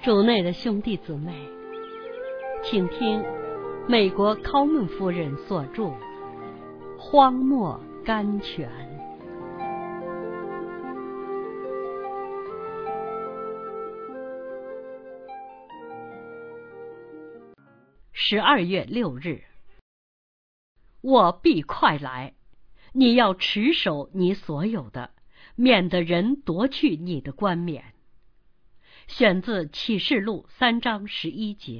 主内的兄弟姊妹，请听美国考门夫人所著《荒漠甘泉》。12月6日，我必快来，你要持守你所有的，免得人夺去你的冠冕。选自启示录3章11节。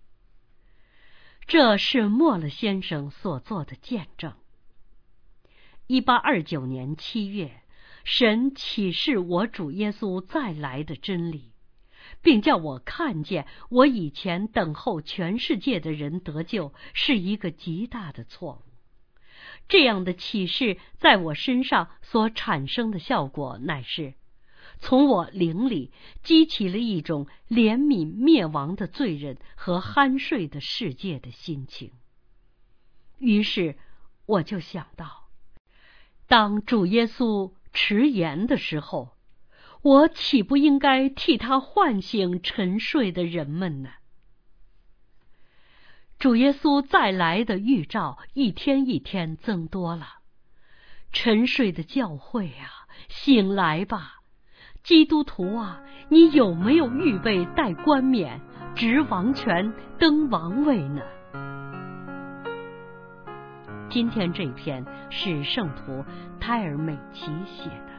这是莫勒先生所做的见证。1829年7月，神启示我主耶稣再来的真理，并叫我看见我以前等候全世界的人得救是一个极大的错误。这样的启示在我身上所产生的效果，乃是从我灵里激起了一种怜悯灭亡的罪人和酣睡的世界的心情。于是我就想到，当主耶稣迟延的时候，我岂不应该替他唤醒沉睡的人们呢？主耶稣再来的预兆一天一天增多了。沉睡的教会啊，醒来吧！基督徒啊，你有没有预备戴冠冕、执王权、登王位呢？今天这篇是圣徒泰尔美奇写的。